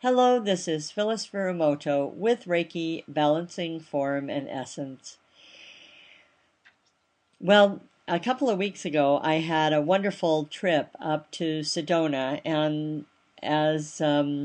Hello, this is Phyllis Furumoto with Reiki Balancing Form and Essence. Well, a couple of weeks ago, I had a wonderful trip up to Sedona, and as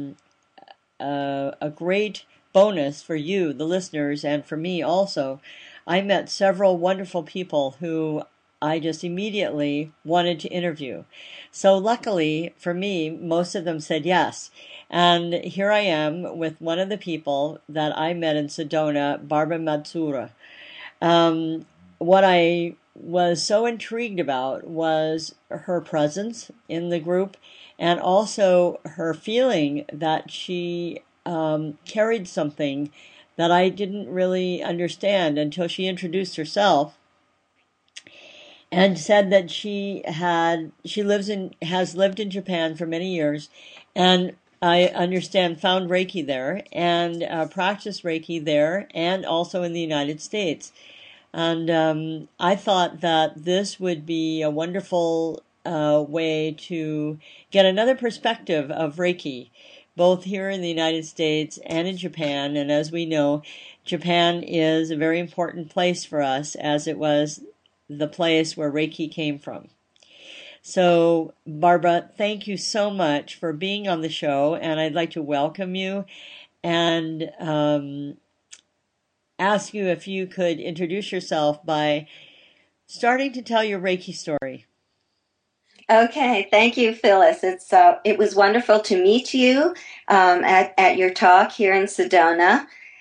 a great bonus for you, the listeners, and for me also, I met several wonderful people who I just immediately wanted to interview. So luckily for me, most of them said yes. And here I am with one of the people that I met in Sedona, Barbara Matsura. What I was so intrigued about was her presence in the group and also her feeling that she carried something that I didn't really understand until she introduced herself and said that has lived in Japan for many years, and I understand found Reiki there and practiced Reiki there and also in the United States. And I thought that this would be a wonderful way to get another perspective of Reiki, both here in the United States and in Japan. And as we know, Japan is a very important place for us, as it was the place where Reiki came from. So, Barbara, thank you so much for being on the show, and I'd like to welcome you and ask you if you could introduce yourself by starting to tell your Reiki story. Okay, thank you, Phyllis. It was wonderful to meet you at your talk here in Sedona.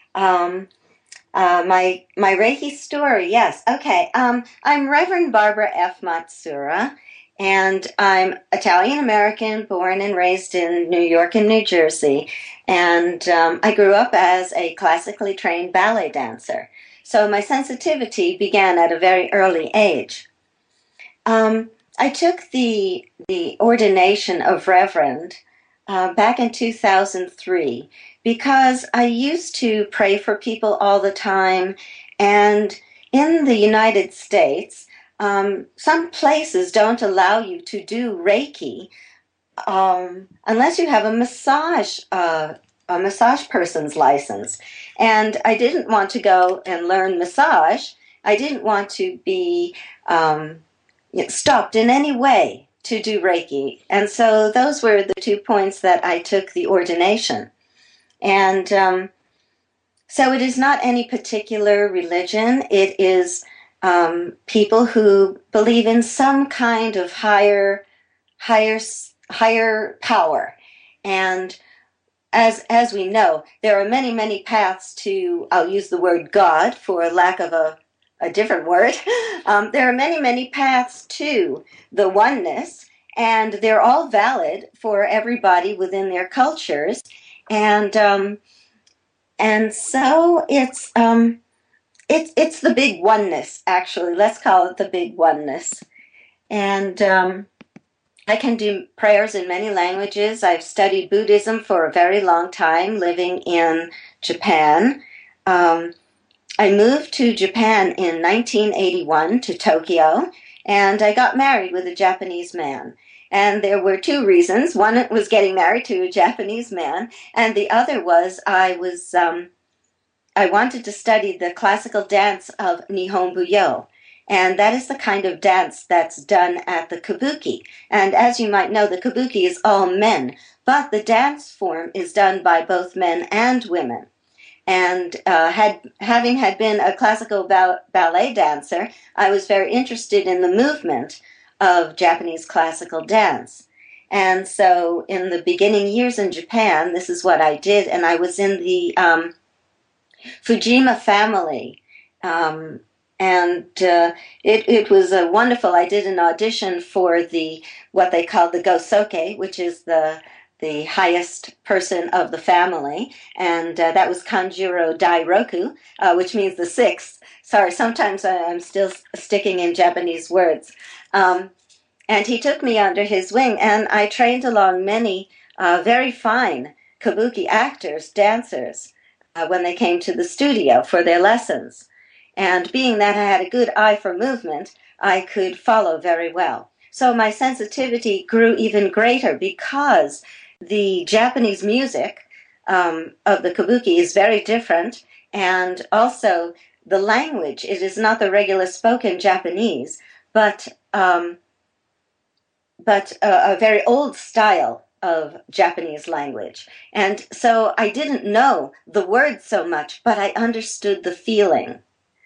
My Reiki story, yes. Okay, I'm Reverend Barbara F. Matsura, and I'm Italian American, born and raised in New York and New Jersey. And I grew up as a classically trained ballet dancer. So my sensitivity began at a very early age. I took the ordination of Reverend back in 2003 because I used to pray for people all the time, and in the United States, some places don't allow you to do Reiki unless you have a massage person's license. And I didn't want to go and learn massage. I didn't want to be stopped in any way to do Reiki. And so those were the 2 points that I took the ordination. And so it is not any particular religion. It is people who believe in some kind of higher power. And as we know, there are many, many paths to, I'll use the word God for lack of a different word. There are many, many paths to the oneness, and they're all valid for everybody within their cultures. And so it's the big oneness, actually. Let's call it the big oneness. And I can do prayers in many languages. I've studied Buddhism for a very long time, living in Japan. I moved to Japan in 1981 to Tokyo, and I got married with a Japanese man. And there were 2 reasons. One was getting married to a Japanese man, and the other was I wanted to study the classical dance of Nihon Buyo. And that is the kind of dance that's done at the kabuki. And as you might know, the kabuki is all men, but the dance form is done by both men and women. And having been a classical ballet dancer, I was very interested in the movement of Japanese classical dance. And so in the beginning years in Japan, this is what I did, and I was in the Fujima family. It was wonderful. I did an audition for what they call the Gosoke, which is the highest person of the family, and that was Kanjuro Dairoku, which means the 6th. Sorry, sometimes I'm still sticking in Japanese words. And he took me under his wing, and I trained along many very fine kabuki actors, dancers, when they came to the studio for their lessons. And being that I had a good eye for movement, I could follow very well. So my sensitivity grew even greater because the Japanese music of the kabuki is very different, and also the language, it is not the regular spoken Japanese, but a very old style of Japanese language. And so I didn't know the words so much, but I understood the feeling.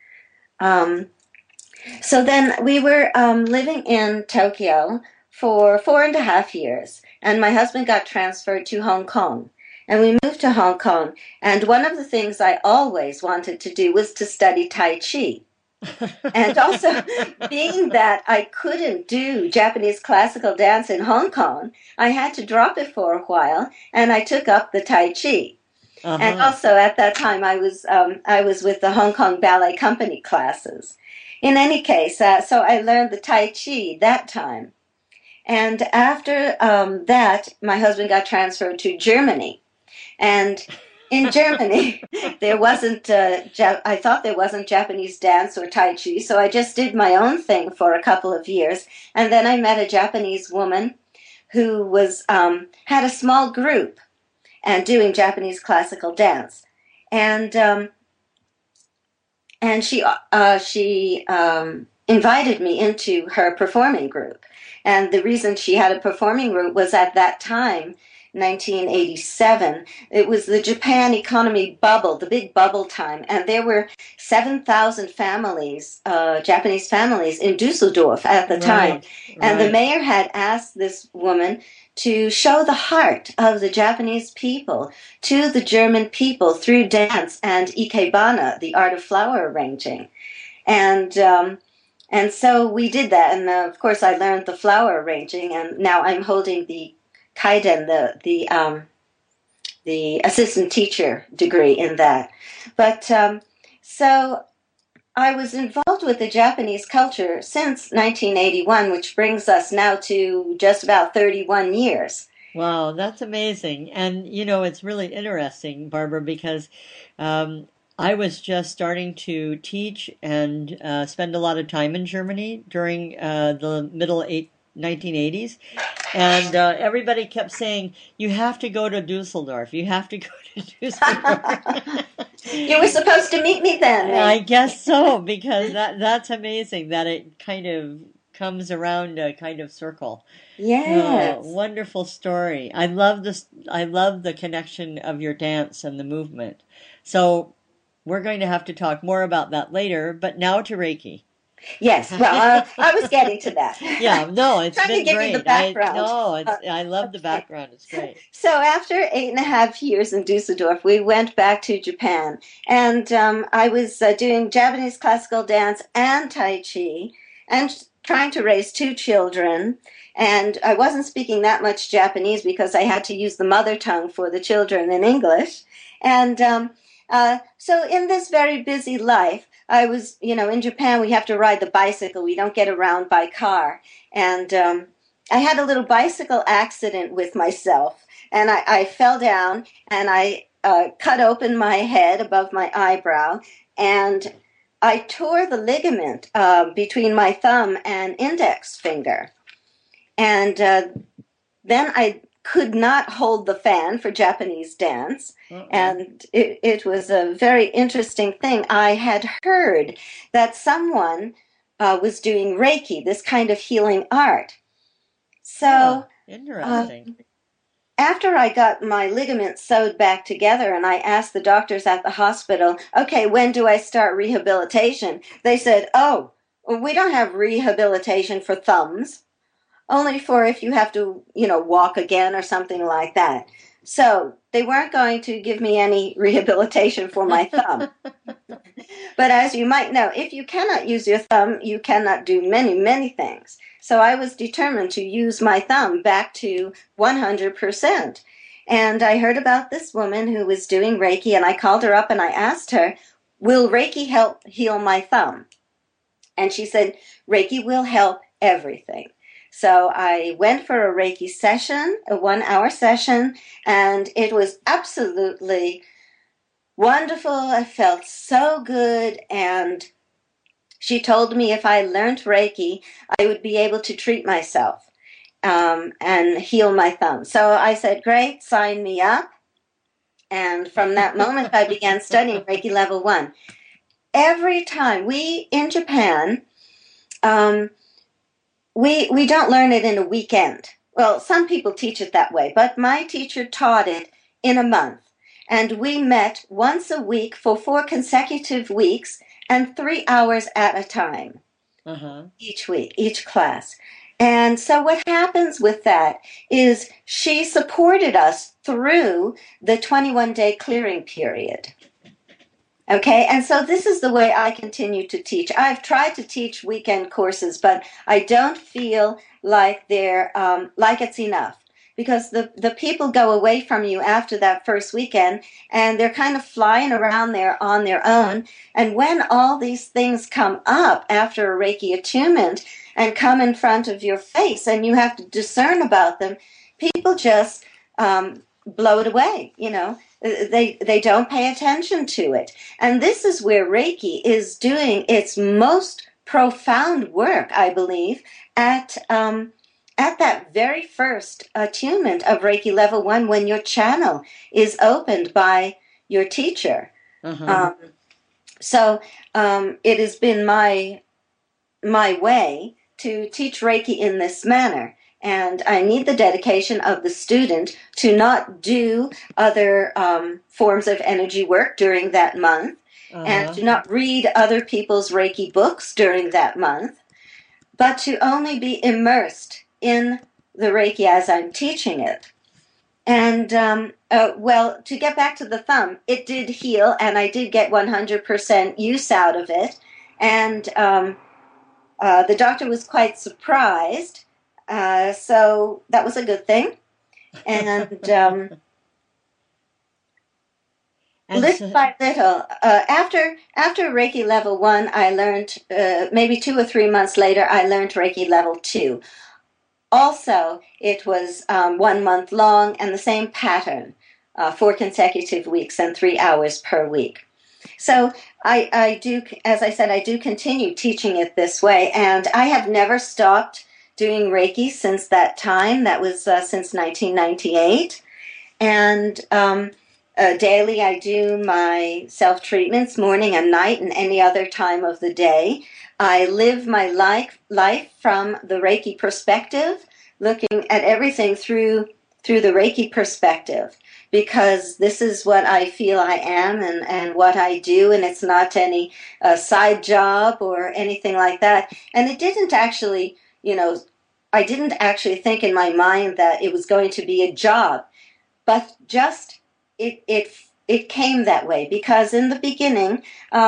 So then we were living in Tokyo for 4.5 years, and my husband got transferred to Hong Kong. And we moved to Hong Kong, and one of the things I always wanted to do was to study Tai Chi. And also, being that I couldn't do Japanese classical dance in Hong Kong, I had to drop it for a while, and I took up the Tai Chi. And also, at that time, I was with the Hong Kong Ballet Company classes. In any case, so I learned the Tai Chi that time. And after that, my husband got transferred to Germany. And in Germany, there wasn't, I thought there wasn't Japanese dance or Tai Chi, so I just did my own thing for a couple of years. And then I met a Japanese woman who was had a small group and doing Japanese classical dance. And she invited me into her performing group. And the reason she had a performing group was at that time, 1987, it was the Japan economy bubble, the big bubble time, and there were 7,000 families, Japanese families in Dusseldorf at the time. And the mayor had asked this woman to show the heart of the Japanese people to the German people through dance and ikebana, the art of flower arranging. And so we did that, and of course I learned the flower arranging, and now I'm holding the Kaiden, the assistant teacher degree in that. But so I was involved with the Japanese culture since 1981, which brings us now to just about 31 years. Wow, that's amazing. And, you know, it's really interesting, Barbara, because I was just starting to teach and spend a lot of time in Germany during the middle 1980s. And everybody kept saying, you have to go to Dusseldorf. You have to go to Dusseldorf. You were supposed to meet me then. I guess so, because that's amazing that it kind of comes around a kind of circle. Yes. Wonderful story. I love this. I love the connection of your dance and the movement. So we're going to have to talk more about that later, but now to Reiki. Yes, well, I was getting to that. Yeah, no, it's been give great. You the background. I love the background. It's great. So after 8.5 years in Dusseldorf, we went back to Japan, and I was doing Japanese classical dance and Tai Chi, and trying to raise 2 children. And I wasn't speaking that much Japanese because I had to use the mother tongue for the children in English. And so in this very busy life, I was, in Japan, we have to ride the bicycle. We don't get around by car. And I had a little bicycle accident with myself. And I fell down and I cut open my head above my eyebrow. And I tore the ligament between my thumb and index finger. And then I could not hold the fan for Japanese dance. And it was a very interesting thing. I had heard that someone was doing Reiki, this kind of healing art. So interesting. After I got my ligaments sewed back together and I asked the doctors at the hospital, okay, when do I start rehabilitation? They said, oh, we don't have rehabilitation for thumbs. Only for if you have to, walk again or something like that. So they weren't going to give me any rehabilitation for my thumb. But as you might know, if you cannot use your thumb, you cannot do many, many things. So I was determined to use my thumb back to 100%. And I heard about this woman who was doing Reiki, and I called her up and I asked her, will Reiki help heal my thumb? And she said, Reiki will help everything. So I went for a Reiki session, a 1-hour session, and it was absolutely wonderful. I felt so good, and she told me if I learned Reiki, I would be able to treat myself and heal my thumb. So I said, great, sign me up. And from that moment, I began studying Reiki Level 1. Every time in Japan, we don't learn it in a weekend. Well, some people teach it that way, but my teacher taught it in a month. And we met once a week for 4 consecutive weeks and 3 hours at a time. Each week, each class. And so what happens with that is she supported us through the 21-day clearing period. Okay, and so this is the way I continue to teach. I've tried to teach weekend courses, but I don't feel like they're like it's enough, because the people go away from you after that first weekend, and they're kind of flying around there on their own. And when all these things come up after a Reiki attunement and come in front of your face, and you have to discern about them, people just blow it away, you know. They don't pay attention to it. And this is where Reiki is doing its most profound work, I believe, at that very first attunement of Reiki Level 1, when your channel is opened by your teacher. So it has been my way to teach Reiki in this manner. And I need the dedication of the student to not do other forms of energy work during that month, and to not read other people's Reiki books during that month, but to only be immersed in the Reiki as I'm teaching it. And, well, to get back to the thumb, it did heal, and I did get 100% use out of it. And the doctor was quite surprised. So that was a good thing. And little by little, after Reiki Level 1, I learned, maybe 2 or 3 months later, I learned Reiki Level 2. Also, it was 1 month long, and the same pattern, 4 consecutive weeks and 3 hours per week. So I do, as I said, I do continue teaching it this way, and I have never stopped doing Reiki since that time. That was since 1998. And daily I do my self-treatments morning and night and any other time of the day. I live my life from the Reiki perspective, looking at everything through the Reiki perspective, because this is what I feel I am and what I do, and it's not any side job or anything like that. And it didn't actually, you know, I didn't actually think in my mind that it was going to be a job, but just it came that way, because in the beginning,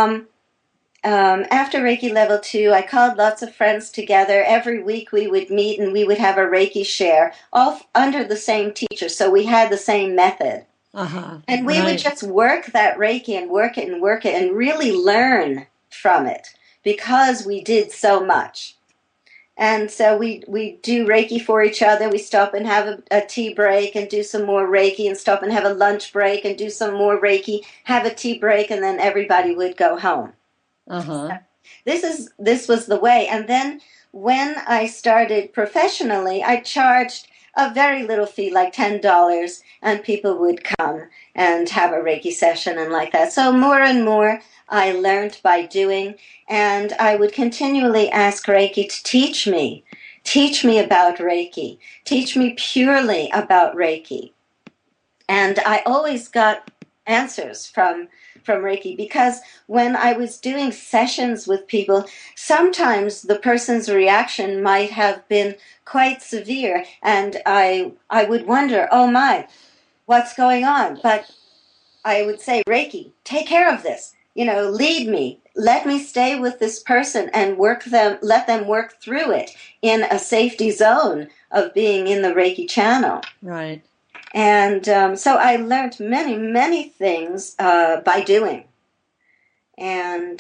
after Reiki Level 2, I called lots of friends together. Every week we would meet and we would have a Reiki share, all under the same teacher, so we had the same method. And we would just work that Reiki and work it and work it and really learn from it, because we did so much. And so we do Reiki for each other. We stop and have a tea break and do some more Reiki, and stop and have a lunch break and do some more Reiki, have a tea break, and then everybody would go home. So this was the way. And then when I started professionally, I charged a very little fee, like $10, and people would come and have a Reiki session and like that. So more and more I learned by doing, and I would continually ask Reiki to teach me about Reiki, teach me purely about Reiki. And I always got answers from Reiki, because when I was doing sessions with people, sometimes the person's reaction might have been quite severe, and I would wonder, oh my, what's going on? But I would say, Reiki, take care of this. You know, lead me. Let me stay with this person and let them work through it in a safety zone of being in the Reiki channel. Right. And so I learned many, many things by doing. And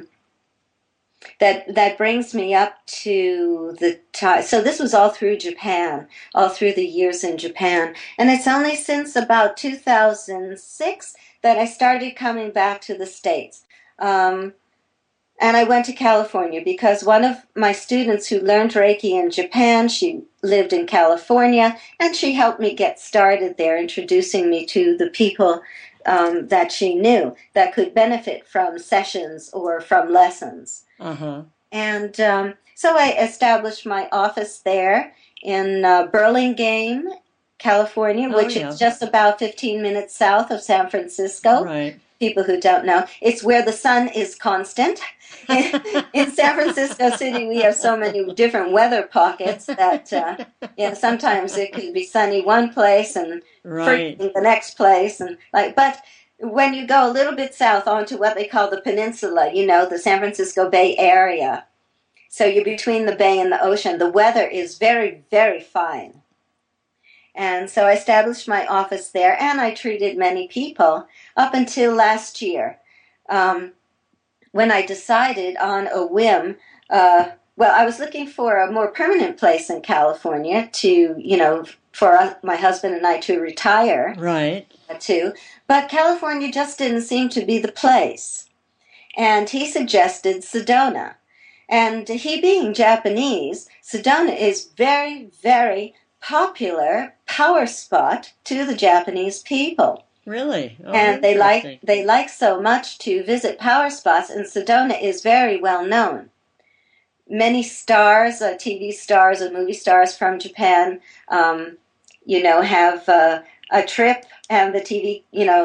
that brings me up to the time. So this was all through Japan, all through the years in Japan. And it's only since about 2006 that I started coming back to the States. And I went to California because one of my students who learned Reiki in Japan, she lived in California, and she helped me get started there, introducing me to the people that she knew that could benefit from sessions or from lessons. Uh-huh. And so I established my office there in Burlingame, California, which is just about 15 minutes south of San Francisco. Right. People who don't know, it's where the sun is constant. In San Francisco City, we have so many different weather pockets that sometimes it could be sunny one place and freezing the next place, and but when you go a little bit south onto what they call the peninsula, the San Francisco Bay Area, so you're between the bay and the ocean, the weather is very, very fine. And so I established my office there, and I treated many people up until last year, when I decided on a whim. I was looking for a more permanent place in California to, for my husband and I to retire. Right. To, but California just didn't seem to be the place. And he suggested Sedona. And he being Japanese, Sedona is very, very popular power spot to the Japanese people. Really? Oh, and they like so much to visit power spots, and Sedona is very well known. Many stars, TV stars and movie stars from Japan, have a trip, and the TV,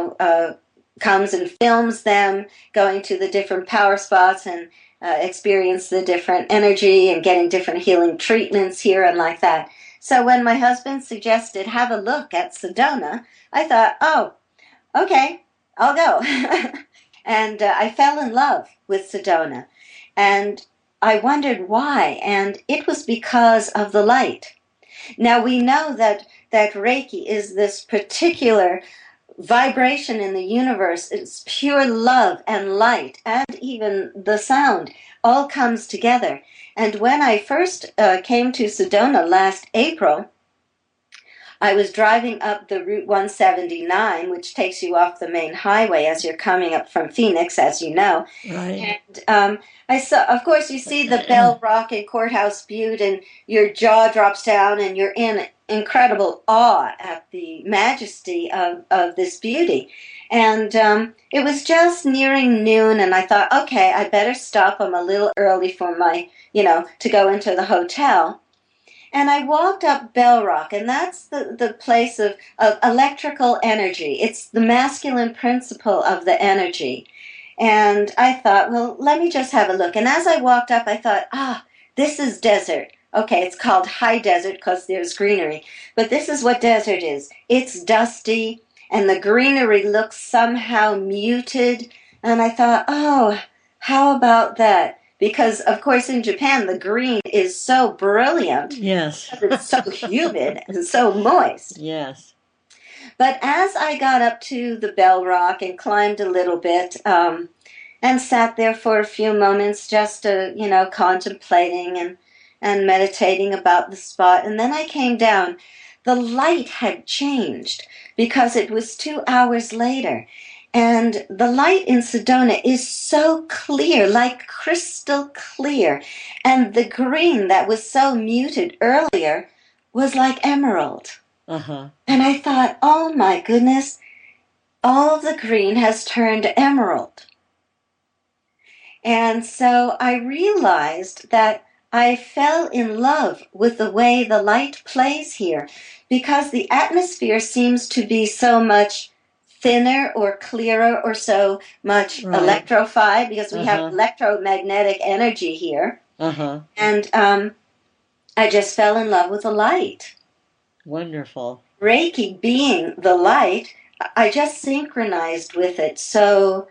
comes and films them going to the different power spots and experience the different energy and getting different healing treatments here and like that. So when my husband suggested have a look at Sedona, I thought, oh, okay, I'll go. And I fell in love with Sedona. And I wondered why, and it was because of the light. Now we know that Reiki is this particular vibration in the universe. It's pure love and light, and even the sound all comes together. And when I first came to Sedona last April, I was driving up the Route 179, which takes you off the main highway as you're coming up from Phoenix, as you know. Right. And I saw, of course, you see the Bell Rock and Courthouse Butte, and your jaw drops down, and you're in incredible awe at the majesty of this beauty. And it was just nearing noon, and I thought, okay, I better stop. I'm a little early for my, to go into the hotel. And I walked up Bell Rock, and that's the place of electrical energy. It's the masculine principle of the energy. And I thought, well, let me just have a look. And as I walked up, I thought, this is desert. Okay, it's called high desert because there's greenery. But this is what desert is. It's dusty, and the greenery looks somehow muted. And I thought, how about that? Because, of course, in Japan, the green is so brilliant. Yes. It's so humid and so moist. Yes. But as I got up to the Bell Rock and climbed a little bit and sat there for a few moments just, contemplating and meditating about the spot, and then I came down, the light had changed because it was 2 hours later. And the light in Sedona is so clear, like crystal clear. And the green that was so muted earlier was like emerald. Uh-huh. And I thought, oh my goodness, all of the green has turned emerald. And so I realized that I fell in love with the way the light plays here, because the atmosphere seems to be so much thinner or clearer or so much electrified, because we have electromagnetic energy here. Uh-huh. And I just fell in love with the light. Wonderful. Reiki being the light, I just synchronized with it so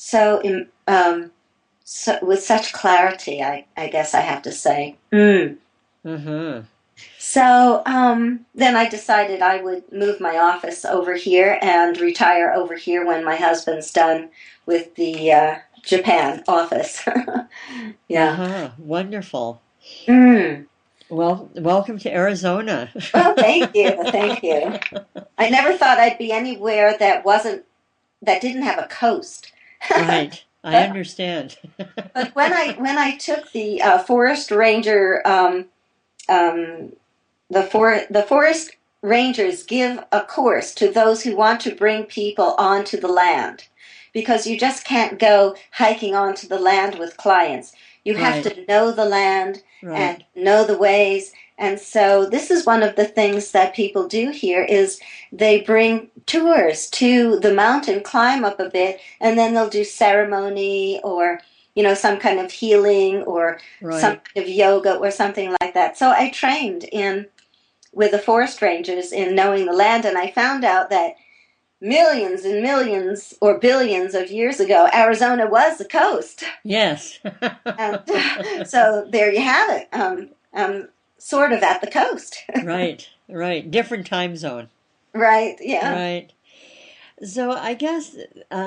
with such clarity, I guess I have to say. Mm-hmm. So then I decided I would move my office over here and retire over here when my husband's done with the Japan office. Yeah. Uh-huh. Wonderful. Mm. Well, welcome to Arizona. Well, thank you. Thank you. I never thought I'd be anywhere that didn't have a coast. Right. I understand. But when I took the forest ranger, the forest rangers give a course to those who want to bring people onto the land, because you just can't go hiking onto the land with clients. You have Right. to know the land Right. and know the ways. And so this is one of the things that people do here is they bring tours to the mountain, climb up a bit, and then they'll do ceremony or some kind of healing or some Right. kind of yoga or something like that. So I trained in with the forest rangers in knowing the land, and I found out that millions and millions or billions of years ago, Arizona was the coast. Yes. And so there you have it. Sort of at the coast. Right. Right. Different time zone. Right, yeah. Right. So I guess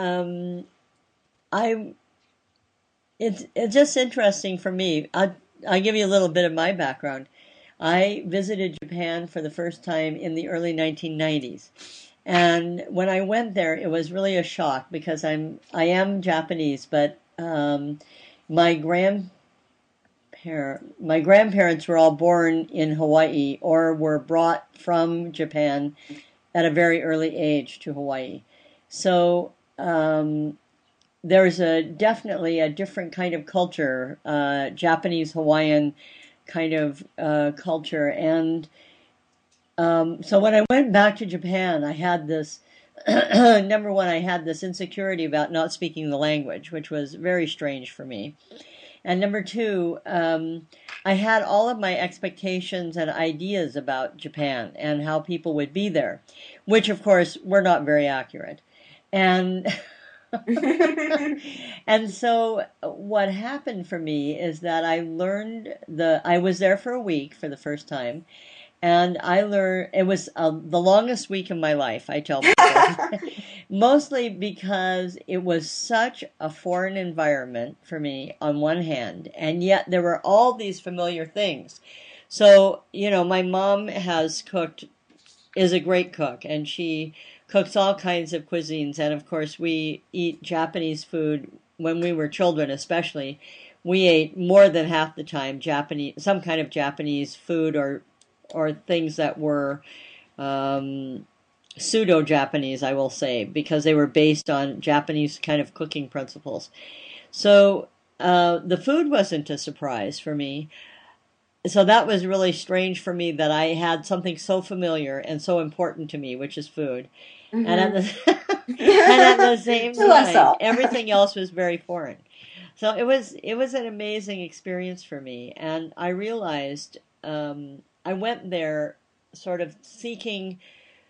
I it's just interesting for me. I'll give you a little bit of my background. I visited Japan for the first time in the early 1990s. And when I went there, it was really a shock because I am Japanese, but my my grandparents were all born in Hawaii or were brought from Japan at a very early age to Hawaii. So there's definitely a different kind of culture, Japanese Hawaiian kind of culture. And so when I went back to Japan, I had this number one, I had this insecurity about not speaking the language, which was very strange for me. And number two, I had all of my expectations and ideas about Japan and how people would be there, which of course were not very accurate. And and so what happened for me is that I was there for a week for the first time, and I learned it was the longest week of my life, I tell people. Mostly because it was such a foreign environment for me on one hand, and yet there were all these familiar things. So, my mom is a great cook, and she cooks all kinds of cuisines. And of course, we eat Japanese food when we were children, especially. We ate more than half the time some kind of Japanese food or things that were pseudo-Japanese, I will say, because they were based on Japanese kind of cooking principles. So the food wasn't a surprise for me. So that was really strange for me that I had something so familiar and so important to me, which is food. And at Mm-hmm. and at the same To us time, all. everything else was very foreign. So it was an amazing experience for me, and I realized I went there sort of seeking,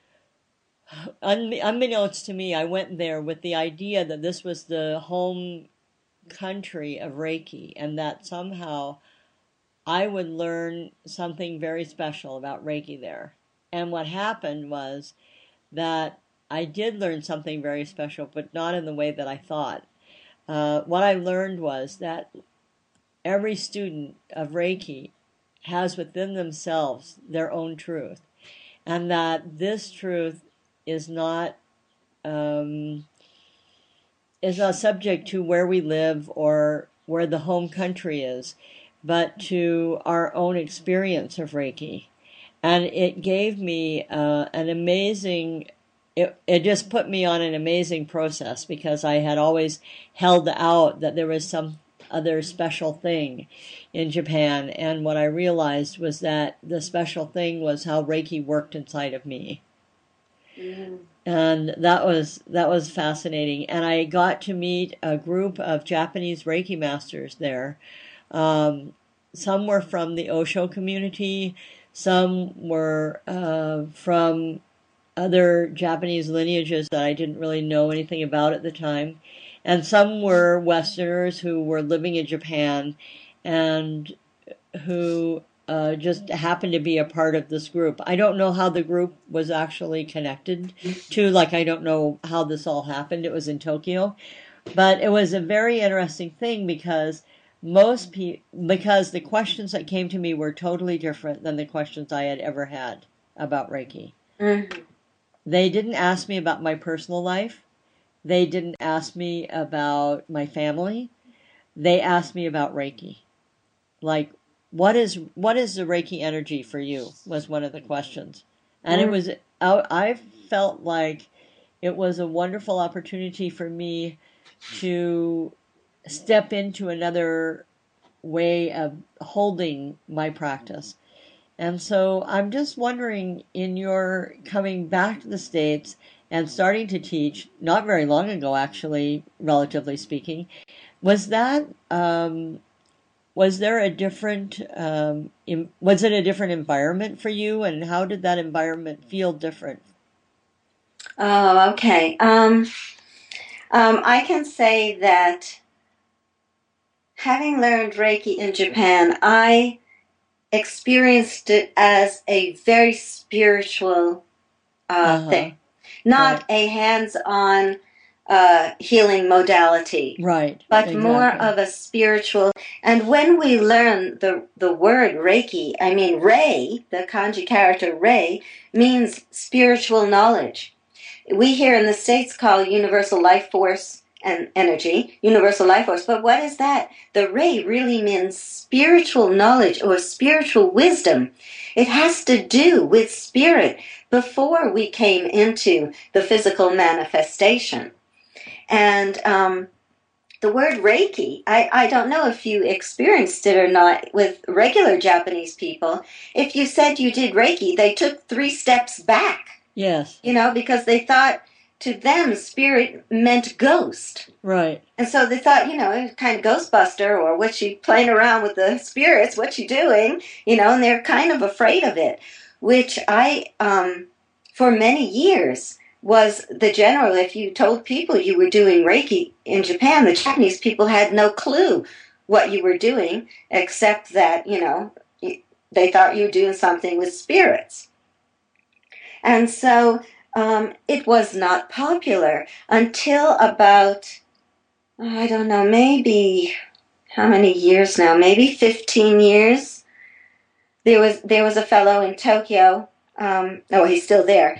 unbeknownst to me, I went there with the idea that this was the home country of Reiki, and that somehow I would learn something very special about Reiki there. And what happened was that I did learn something very special, but not in the way that I thought. What I learned was that every student of Reiki has within themselves their own truth, and that this truth is not um, is not subject to where we live or where the home country is, but to our own experience of Reiki. And it gave me an amazing. It just put me on an amazing process because I had always held out that there was some other special thing in Japan, and what I realized was that the special thing was how Reiki worked inside of me. Mm. And that was fascinating. And I got to meet a group of Japanese Reiki masters there. Um, some were from the Osho community, some were from other Japanese lineages that I didn't really know anything about at the time. And some were Westerners who were living in Japan and who just happened to be a part of this group. I don't know how the group was actually connected to, like, I don't know how this all happened. It was in Tokyo. But it was a very interesting thing because because the questions that came to me were totally different than the questions I had ever had about Reiki. Mm-hmm. They didn't ask me about my personal life. They didn't ask me about my family. They asked me about Reiki. Like, what is the Reiki energy for you was one of the questions. And it was, I felt like it was a wonderful opportunity for me to step into another way of holding my practice. And so I'm just wondering, in your coming back to the States and starting to teach, not very long ago, actually, relatively speaking, was that was there a different was it a different environment for you, and how did that environment feel different? Oh, okay. I can say that having learned Reiki in Japan, I experienced it as a very spiritual Uh-huh. thing, not Right. a hands-on healing modality, Right. but more Exactly. of a spiritual. And when we learn the word Reiki, I mean Rei, the kanji character Rei, means spiritual knowledge. We here in the States call universal life force and energy universal life force, but what is that? The Rei really means spiritual knowledge or spiritual wisdom. It has to do with spirit before we came into the physical manifestation. And the word Reiki, I don't know if you experienced it or not with regular Japanese people. If you said you did Reiki, they took 3 steps back, Yes. because they thought to them spirit meant ghost. Right. And so they thought, it was kind of Ghostbuster, or what you playing around with the spirits, what you doing, and they're kind of afraid of it, which for many years, was the general. If you told people you were doing Reiki in Japan, the Japanese people had no clue what you were doing, except that, they thought you were doing something with spirits. And so it was not popular until about, I don't know, maybe how many years now? Maybe 15 years. There was a fellow in Tokyo. Oh, he's still there.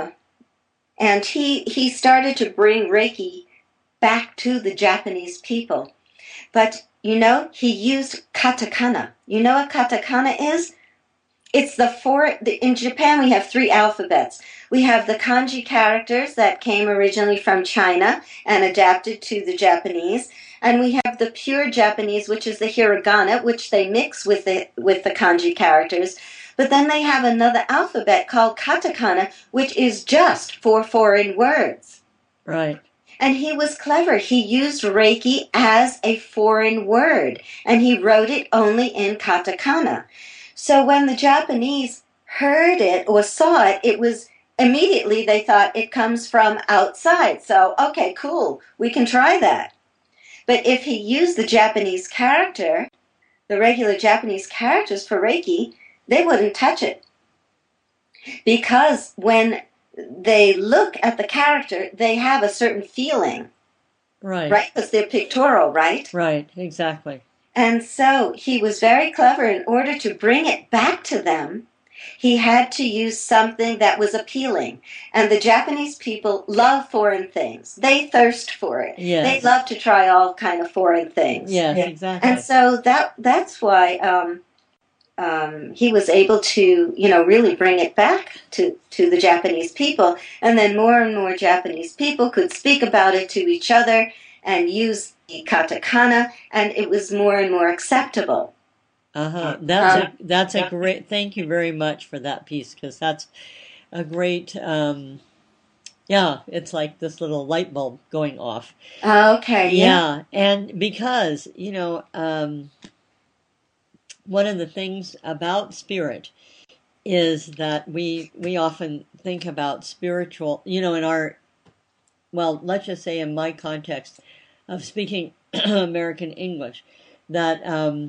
And he started to bring Reiki back to the Japanese people. But, he used katakana. You know what katakana is? It's in Japan we have 3 alphabets. We have the kanji characters that came originally from China and adapted to the Japanese. And we have the pure Japanese, which is the hiragana, which they mix with the kanji characters. But then they have another alphabet called katakana, which is just for foreign words. Right. And he was clever. He used Reiki as a foreign word, and he wrote it only in katakana. So when the Japanese heard it or saw it, it was immediately they thought it comes from outside. So, okay, cool, we can try that. But if he used the Japanese character, the regular Japanese characters for Reiki, they wouldn't touch it. Because when they look at the character, they have a certain feeling. Right. Right? Because they're pictorial, right? Right. Exactly. And so he was very clever. In order to bring it back to them, he had to use something that was appealing. And the Japanese people love foreign things. They thirst for it. Yes. They love to try all kind of foreign things. Yes, exactly. And so that's why he was able to, really bring it back to the Japanese people. And then more and more Japanese people could speak about it to each other and use the katakana, and it was more and more acceptable. Uh-huh. That's a great, thank you very much for that piece, because that's a great, yeah, it's like this little light bulb going off. Okay, yeah. And because, one of the things about spirit is that we often think about spiritual, in our, well, let's just say in my context of speaking American English, that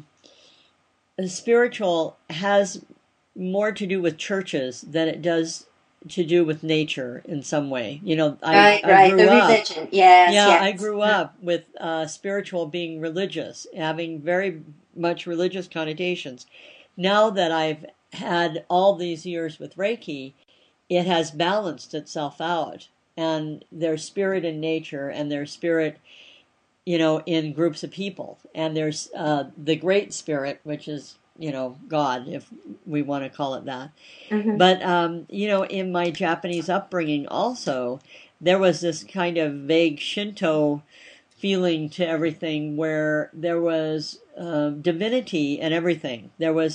spiritual has more to do with churches than it does to do with nature in some way. I Right, grew the up. religion, yes, Yeah, yes. I grew up with spiritual being religious, having very much religious connotations. Now that I've had all these years with Reiki, it has balanced itself out. And there's spirit in nature, and there's spirit, in groups of people. And there's the Great Spirit, which is God, if we want to call it that. Mm-hmm. But, in my Japanese upbringing also, there was this kind of vague Shinto feeling to everything where there was divinity in everything. There was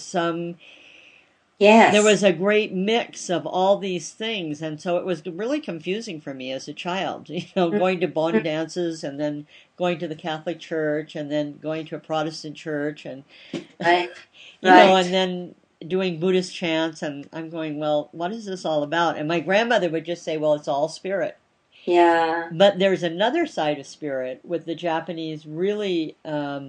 Yes. a great mix of all these things, and so it was really confusing for me as a child, going to Bon Mhm. dances and then going to the Catholic Church and then going to a Protestant church and Right. and Right. then doing Buddhist chants, and I'm going, well, what is this all about? And my grandmother would just say, well, it's all spirit. Yeah. But there's another side of spirit with the Japanese really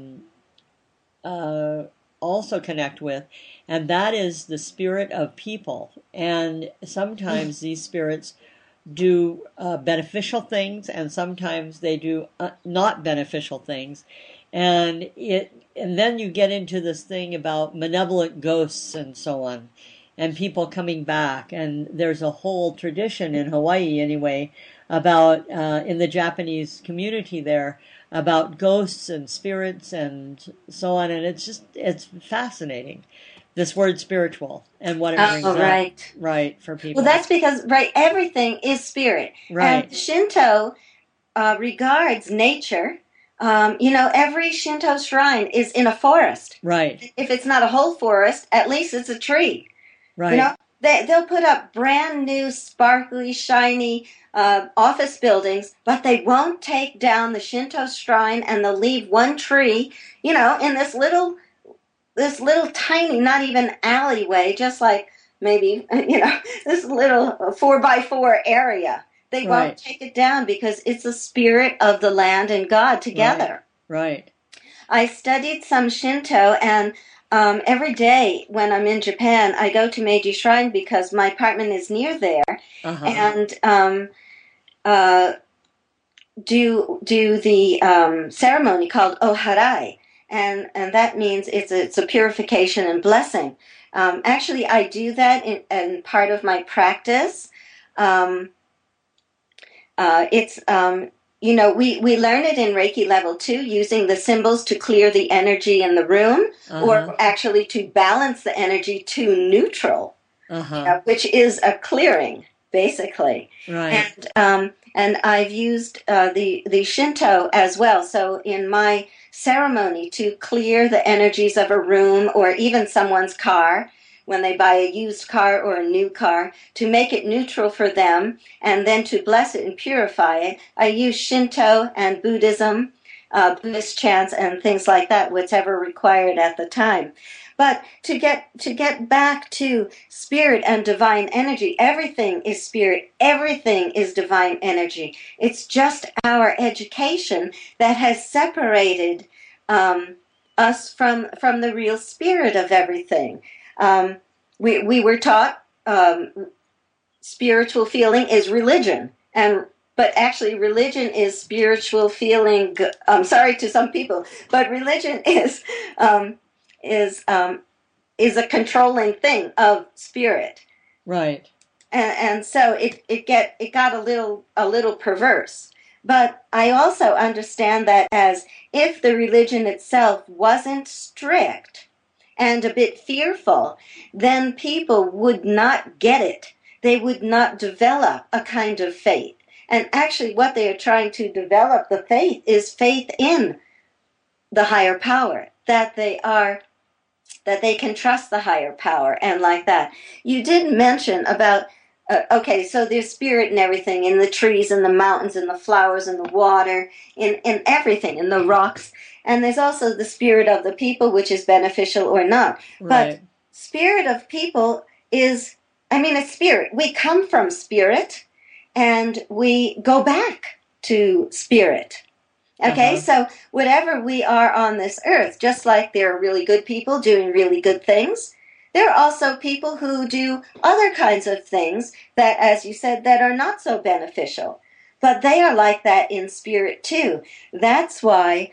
uh, also connect with, and that is the spirit of people. And sometimes these spirits do beneficial things, and sometimes they do not beneficial things. And then you get into this thing about malevolent ghosts and so on, and people coming back. And there's a whole tradition in Hawaii, anyway, about in the Japanese community there about ghosts and spirits and so on. And it's fascinating, this word spiritual and what it brings Oh, up, right. right, for Well, people. that's because, right, everything is spirit. And Right, Shinto regards nature. Every Shinto shrine is in a forest. right, If it's not a whole forest, at least it's a tree. You know, right, they'll put up brand new, sparkly, shiny office buildings, but they won't take down the Shinto shrine, and they'll leave one tree, in this little tiny, not even alleyway, just like maybe, this little 4x4 area. They won't right, take it down because it's the spirit of the land and God right, together. right. I studied some Shinto, and every day when I'm in Japan, I go to Meiji Shrine because my apartment is near there, Uh-huh. and uh, do the ceremony called Oharai, and that means it's a purification and blessing. Actually, I do that in part of my practice. Um, it's we learn it in Reiki level 2, using the symbols to clear the energy in the room, Uh-huh. or actually to balance the energy to neutral, Uh-huh. which is a clearing, basically. Right. And I've used the Shinto as well. So in my ceremony, to clear the energies of a room or even someone's car, when they buy a used car or a new car, to make it neutral for them, and then to bless it and purify it, I use Shinto and Buddhism, Buddhist chants and things like that, whatever required at the time. But to get back to spirit and divine energy, everything is spirit, everything is divine energy. It's just our education that has separated us from the real spirit of everything. Um, we were taught spiritual feeling is religion, but actually religion is spiritual feeling. I'm sorry to some people, but religion um, is um, is a controlling thing of spirit, Right. and so it got a little perverse. But I also understand that as if the religion itself wasn't strict and a bit fearful, then people would not get it. They would not develop a kind of faith. And actually, what they are trying to develop, the faith, is faith in the higher power, that they can trust the higher power, and like that. You did mention about, okay, so there's spirit and everything in the trees and the mountains and the flowers and the water, in everything, in the rocks. And there's also the spirit of the people, which is beneficial or not. But Right. spirit of people it's spirit. We come from spirit, and we go back to spirit. Okay, Uh-huh. so whatever we are on this earth, just like there are really good people doing really good things, there are also people who do other kinds of things that, as you said, that are not so beneficial. But they are like that in spirit too. That's why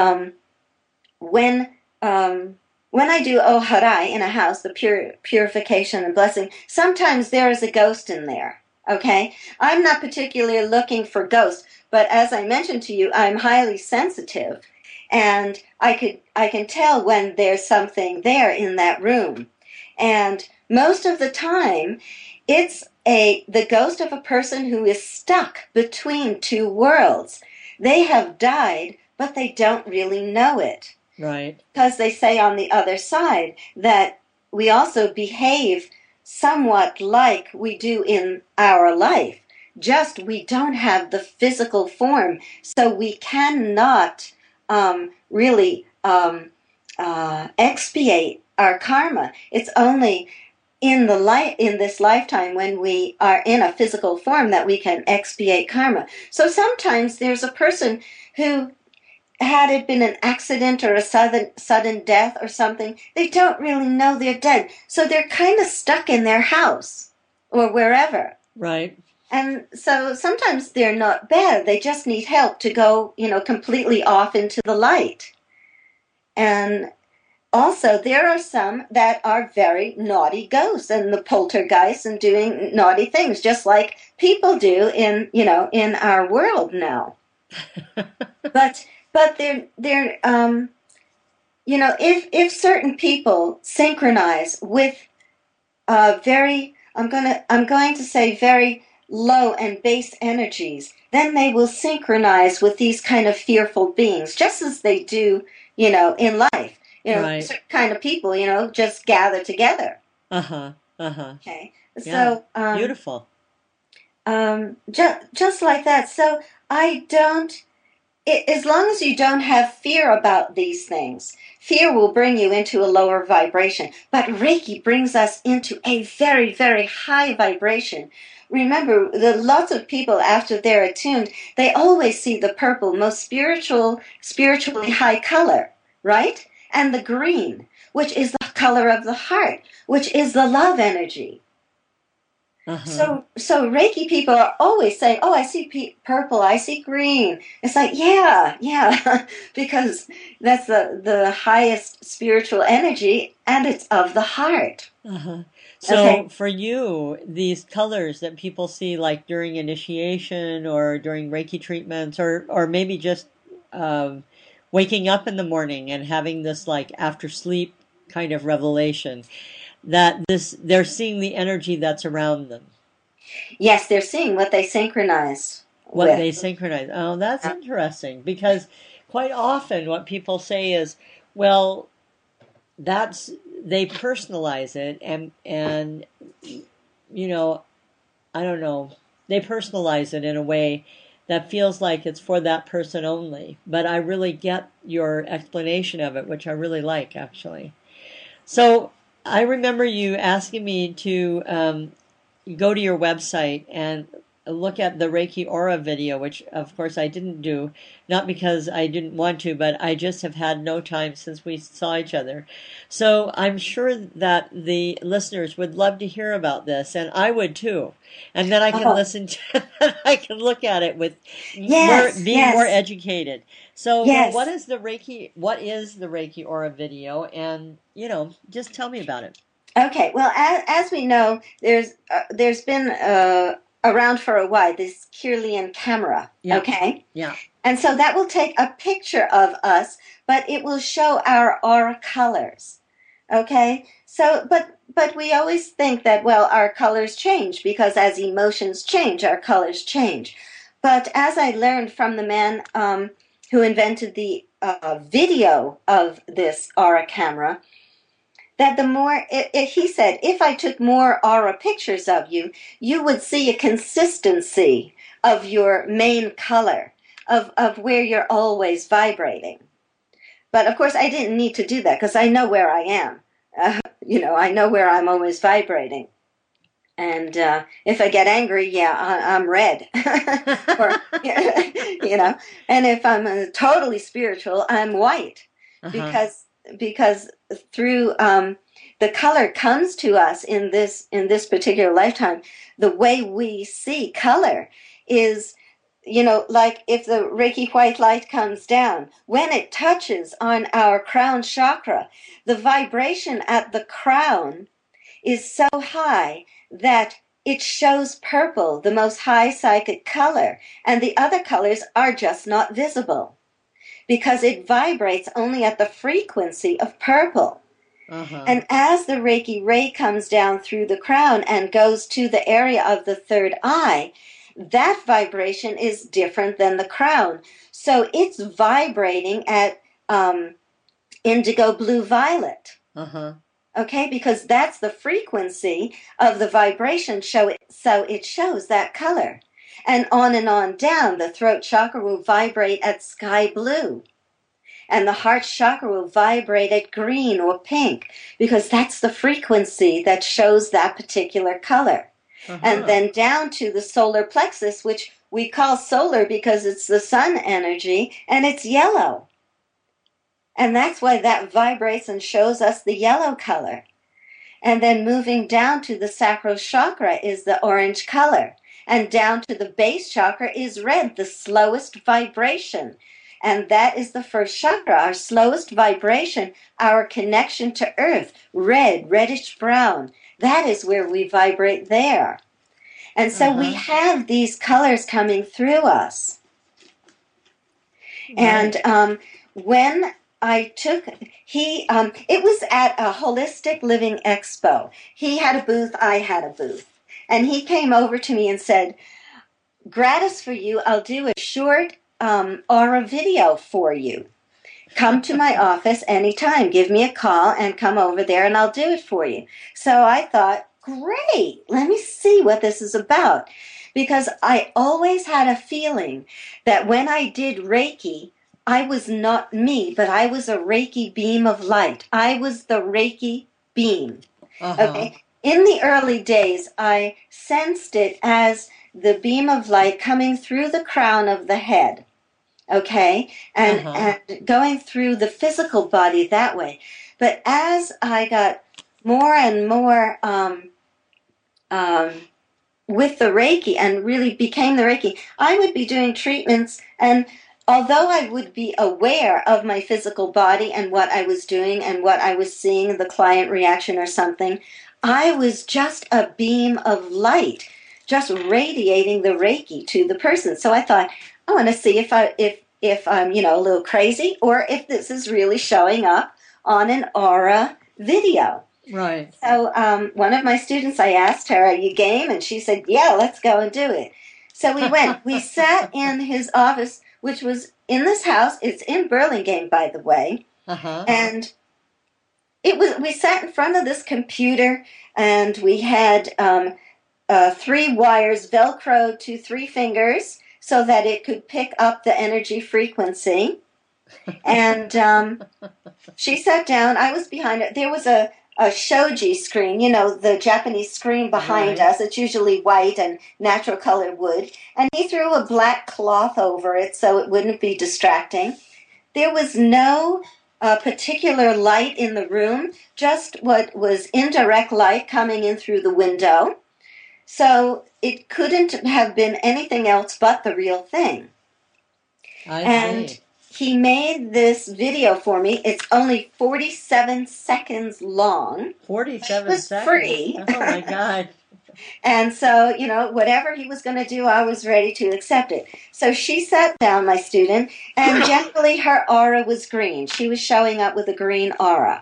when when I do oharai in a house, the purification and blessing, sometimes there is a ghost in there. Okay, I'm not particularly looking for ghosts, but as I mentioned to you, I'm highly sensitive, and I can tell when there's something there in that room. And most of the time, it's the ghost of a person who is stuck between two worlds. They have died, but they don't really know it. Right. Because they say on the other side that we also behave somewhat like we do in our life. Just we don't have the physical form, so we cannot really expiate our karma. It's only in this lifetime when we are in a physical form that we can expiate karma. So sometimes there's a person who, had it been an accident or a sudden death or something, they don't really know they're dead. So they're kind of stuck in their house or wherever. Right. And so sometimes they're not bad. They just need help to go, completely off into the light. And also, there are some that are very naughty ghosts and the poltergeists and doing naughty things, just like people do in our world now. But they're if certain people synchronize with I'm going to say very low and base energies, then they will synchronize with these kind of fearful beings, just as they do, in life. Right. Certain kind of people, just gather together. Uh-huh. Uh-huh. Okay. Yeah. So Beautiful. just like that. So as long as you don't have fear about these things, fear will bring you into a lower vibration. But Reiki brings us into a very, very high vibration. Remember, lots of people, after they're attuned, they always see the purple, most spiritually high color, right? And the green, which is the color of the heart, which is the love energy. Uh-huh. So Reiki people are always saying, "Oh, I see purple, I see green." It's like, yeah, because that's the highest spiritual energy, and it's of the heart. Uh-huh. So Okay. for you, these colors that people see like during initiation or during Reiki treatments or maybe just um, waking up in the morning and having this like after sleep kind of revelation that they're seeing the energy that's around them, Yes, they're seeing what they synchronize what with. they synchronize. Oh, that's interesting because quite often what people say is, well, that's they personalize it and you know, I don't know, they personalize it in a way that feels like it's for that person only. But I really get your explanation of it, which I really like actually. So I remember you asking me to go to your website and look at the Reiki Aura video, which of course I didn't do, not because I didn't want to, but I just have had no time since we saw each other. So I'm sure that the listeners would love to hear about this, and I would too. And then I can Oh, listen to, I can look at it with more, yes, being more yes, educated. So, well, yes. what is the Reiki Aura video? And, just tell me about it. Okay, well, as we know, there's been around for a while this Kirlian camera. Yeah, Okay, yeah. and so that will take a picture of us, but it will show our aura colors. Okay, so but we always think that, well, our colors change because as emotions change, our colors change. But as I learned from the man who invented the video of this aura camera, that the more he said, if I took more aura pictures of you, you would see a consistency of your main color, of where you're always vibrating. But of course, I didn't need to do that because I know where I am. I know where I'm always vibrating. And if I get angry, yeah, I'm red. Or, and if I'm totally spiritual, I'm white. Uh-huh. Because through the color comes to us in this particular lifetime. The way we see color is, like if the Reiki white light comes down, when it touches on our crown chakra, the vibration at the crown is so high that it shows purple, the most high psychic color, and the other colors are just not visible. because it vibrates only at the frequency of purple. Uh-huh. And as the Reiki ray comes down through the crown and goes to the area of the third eye, that vibration is different than the crown. So it's vibrating at indigo blue violet. Uh-huh. Okay, because that's the frequency of the vibration, so it shows that color. And on down, the throat chakra will vibrate at sky blue. And the heart chakra will vibrate at green or pink, because that's the frequency that shows that particular color. Uh-huh. And then down to the solar plexus, which we call solar because it's the sun energy, and it's yellow. And that's why that vibrates and shows us the yellow color. And then moving down to the sacral chakra is the orange color. And down to the base chakra is red, the slowest vibration. And that is the first chakra, our slowest vibration, our connection to earth, red, reddish brown. That is where we vibrate there. And so we have these colors coming through us. Right. And when I took, it was at a Holistic Living Expo. He had a booth, I had a booth. And he came over to me and said, gratis for you, I'll do a short aura video for you. Come to my office anytime. Give me a call and come over there and I'll do it for you. So I thought, great, let me see what this is about. Because I always had a feeling that when I did Reiki, I was not me, but I was a Reiki beam of light. I was the Reiki beam. Okay. In the early days, I sensed it as the beam of light coming through the crown of the head. Okay, and going through the physical body that way. But as I got more and more with the Reiki and really became the Reiki, I would be doing treatments, and although I would be aware of my physical body and what I was doing and what I was seeing, the client reaction or something, I was just a beam of light, just radiating the Reiki to the person. So I thought, I want to see if I'm, a little crazy, or if this is really showing up on an aura video. Right. So one of my students, I asked her, are you game? And she said, yeah, let's go and do it. So we went. We sat in his office, which was in this house. It's in Burlingame, by the way. And we sat in front of this computer, and we had 3 wires Velcroed to 3 fingers so that it could pick up the energy frequency. And she sat down. I was behind her. There was a shoji screen, the Japanese screen behind us. It's usually white and natural colored wood. And he threw a black cloth over it so it wouldn't be distracting. There was no particular light in the room, just what was indirect light coming in through the window. So it couldn't have been anything else but the real thing. I see. He made this video for me. It's only 47 seconds long. 47 seconds? Free. Oh, my God. And so, whatever he was going to do, I was ready to accept it. So she sat down, my student, and generally her aura was green. She was showing up with a green aura.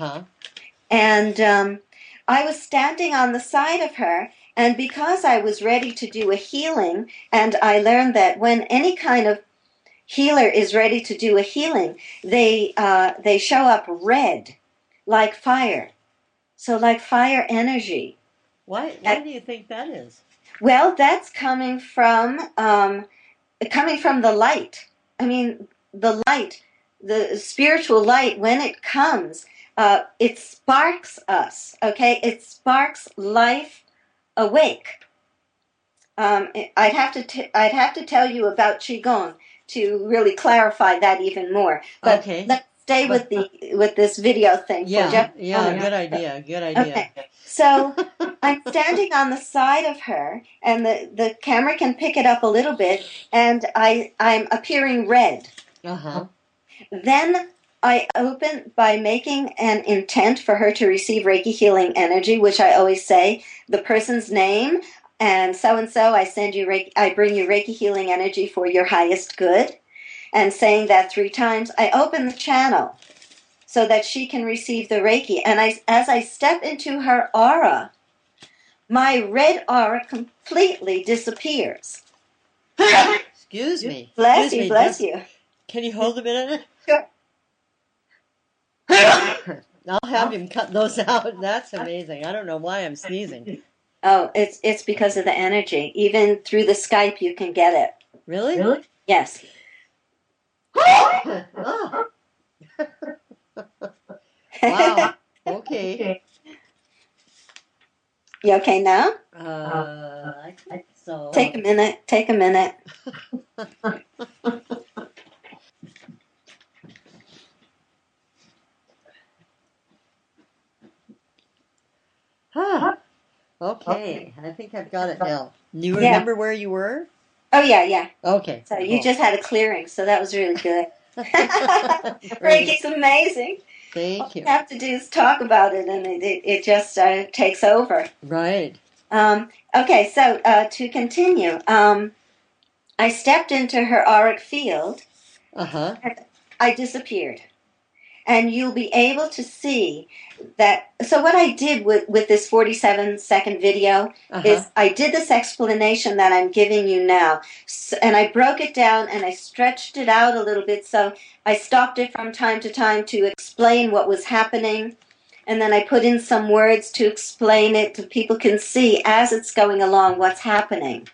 And I was standing on the side of her, and because I was ready to do a healing, and I learned that when any kind of healer is ready to do a healing, they show up red, like fire. So like fire energy. Why do you think that is? Well, that's coming from the light. I mean, the light, the spiritual light, when it comes, it sparks us. Okay, it sparks life awake. I'd have to tell you about Qigong to really clarify that even more. But let's stay with this video thing. Yeah, good idea. Okay. So I'm standing on the side of her, and the camera can pick it up a little bit, and I'm appearing red. Then I open by making an intent for her to receive Reiki healing energy, which I always say, the person's name, and so, I send you Reiki, I bring you Reiki healing energy for your highest good. and saying that 3 times, I open the channel so that she can receive the Reiki. And as I step into her aura, my red aura completely disappears. Excuse me. Bless you, bless you. Can you hold a minute? Sure. I'll have him cut those out. That's amazing. I don't know why I'm sneezing. Oh, it's because of the energy. Even through the Skype, you can get it. Really? Yes. Oh. Wow. Okay. You okay now? I think so. Take a minute. Take a minute. Okay. I think I've got it now. You remember where you were? Oh, yeah. Okay. So you just had a clearing, so that was really good. Reiki's amazing. Thank you. All you have to do is talk about it, and it just takes over. Right. Okay, so to continue, I stepped into her auric field. Uh-huh. And I disappeared. And you'll be able to see that. So what I did with this 47-second video is I did this explanation that I'm giving you now. So, and I broke it down and I stretched it out a little bit. So I stopped it from time to time to explain what was happening. And then I put in some words to explain it so people can see as it's going along what's happening.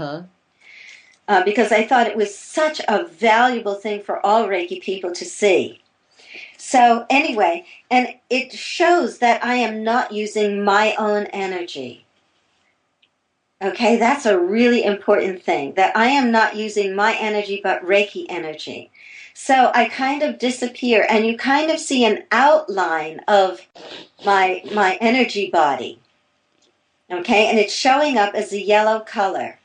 Because I thought it was such a valuable thing for all Reiki people to see. So anyway, and it shows that I am not using my own energy. Okay, that's a really important thing, that I am not using my energy but Reiki energy. So I kind of disappear, and you kind of see an outline of my energy body. Okay, and it's showing up as a yellow color.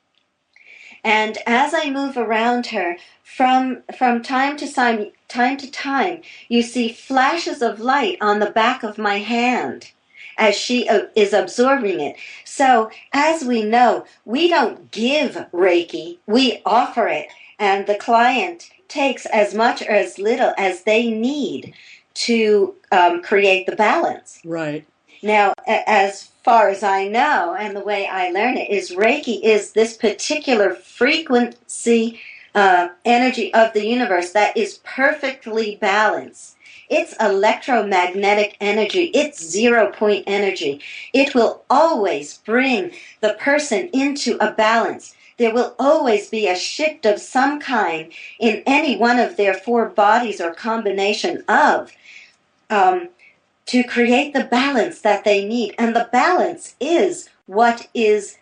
And as I move around her, from time to time, you see flashes of light on the back of my hand as she is absorbing it. So, as we know, we don't give Reiki, we offer it, and the client takes as much or as little as they need to create the balance. Right. Now, as far as I know, and the way I learn it, is Reiki is this particular frequency energy of the universe that is perfectly balanced. It's electromagnetic energy. It's 0-point energy. It will always bring the person into a balance. There will always be a shift of some kind in any one of their 4 bodies or combination of to create the balance that they need. And the balance is what is.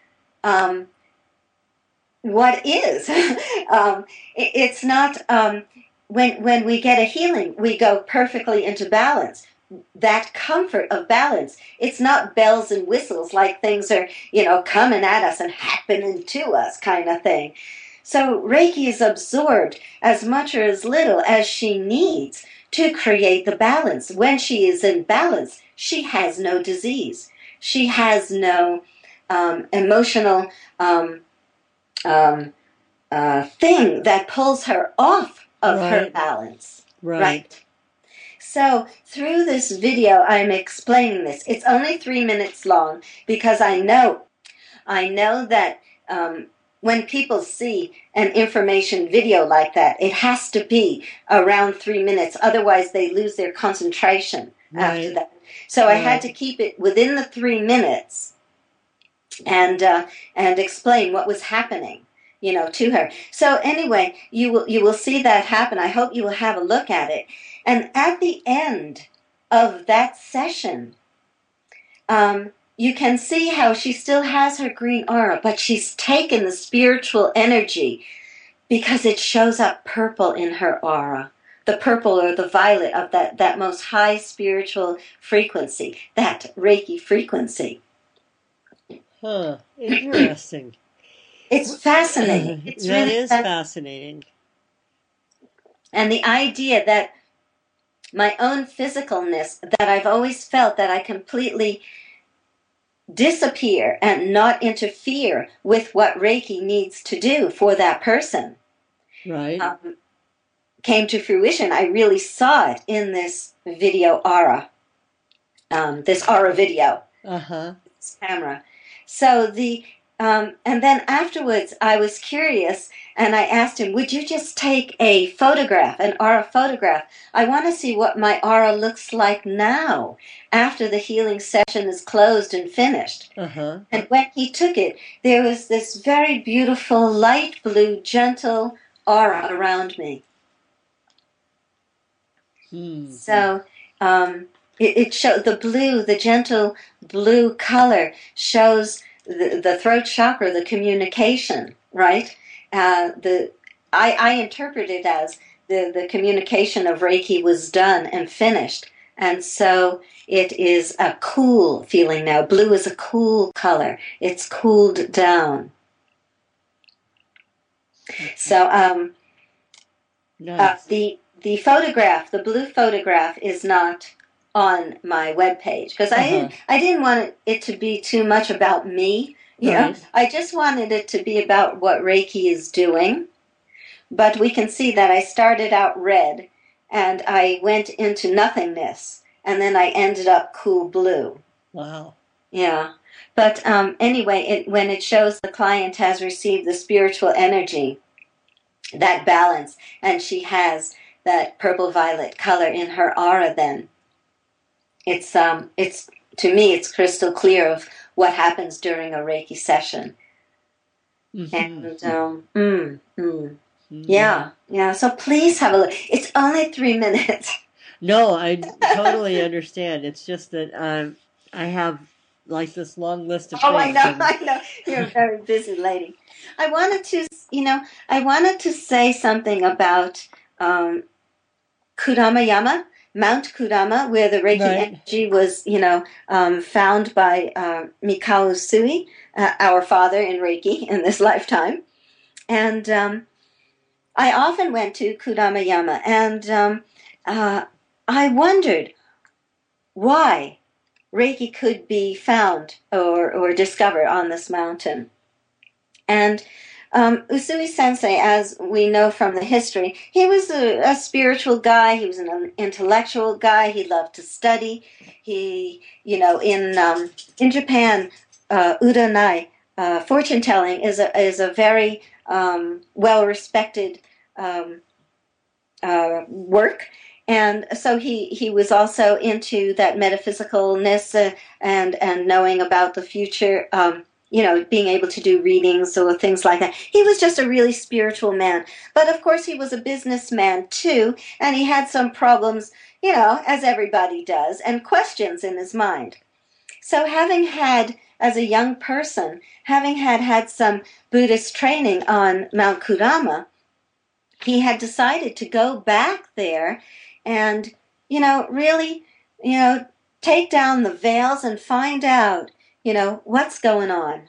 It's not when we get a healing, we go perfectly into balance. That comfort of balance. It's not bells and whistles like things are, coming at us and happening to us kind of thing. So Reiki is absorbed as much or as little as she needs to create the balance. When she is in balance, she has no disease. She has no emotional thing that pulls her off of her balance. Right. So through this video, I'm explaining this. It's only 3 minutes long because I know that when people see an information video like that, it has to be around 3 minutes. Otherwise, they lose their concentration after that. So I had to keep it within the 3 minutes and explain what was happening, to her. So anyway, you will see that happen. I hope you will have a look at it. And at the end of that session, you can see how she still has her green aura, but she's taken the spiritual energy because it shows up purple in her aura. The purple or the violet of that most high spiritual frequency, that Reiki frequency. Interesting. It's fascinating. It's really is fascinating. And the idea that my own physicalness, that I've always felt that I completely disappear and not interfere with what Reiki needs to do for that person. Right. came to fruition. I really saw it in this video aura, this aura video, this camera. So and then afterwards, I was curious, and I asked him, would you just take a photograph, an aura photograph? I want to see what my aura looks like now, after the healing session is closed and finished. And when he took it, there was this very beautiful, light blue, gentle aura around me. So it showed the gentle blue color shows the throat chakra, the communication, right? I interpret it as the communication of Reiki was done and finished. And so it is a cool feeling now. Blue is a cool color. It's cooled down. So nice. The photograph, the blue photograph, is not on my webpage because I didn't want it to be too much about me. You know, I just wanted it to be about what Reiki is doing. But we can see that I started out red and I went into nothingness, and then I ended up cool blue. Wow. Yeah. But anyway, when it shows the client has received the spiritual energy, that balance, and she has that purple-violet color in her aura, then it's to me, it's crystal clear of what happens during a Reiki session. And yeah. So please have a look. It's only 3 minutes. No, I totally understand. It's just that I have like this long list of things. I know. You're a very busy lady. I wanted to say something about Kudama-yama, Mount Kudama, where the Reiki energy was, found by Mikao Usui, our father in Reiki in this lifetime. And I often went to Kudama-yama, and I wondered why Reiki could be found or discovered on this mountain. And Usui Sensei, as we know from the history, he was a spiritual guy. He was an intellectual guy. He loved to study. He, in Japan, uranai, fortune telling, is a very well respected work. And so he was also into that metaphysicalness and knowing about the future, being able to do readings or things like that. He was just a really spiritual man. But of course he was a businessman too, and he had some problems, as everybody does, and questions in his mind. So having had, as a young person, having had some Buddhist training on Mount Kurama, he had decided to go back there and, really, take down the veils and find out, what's going on?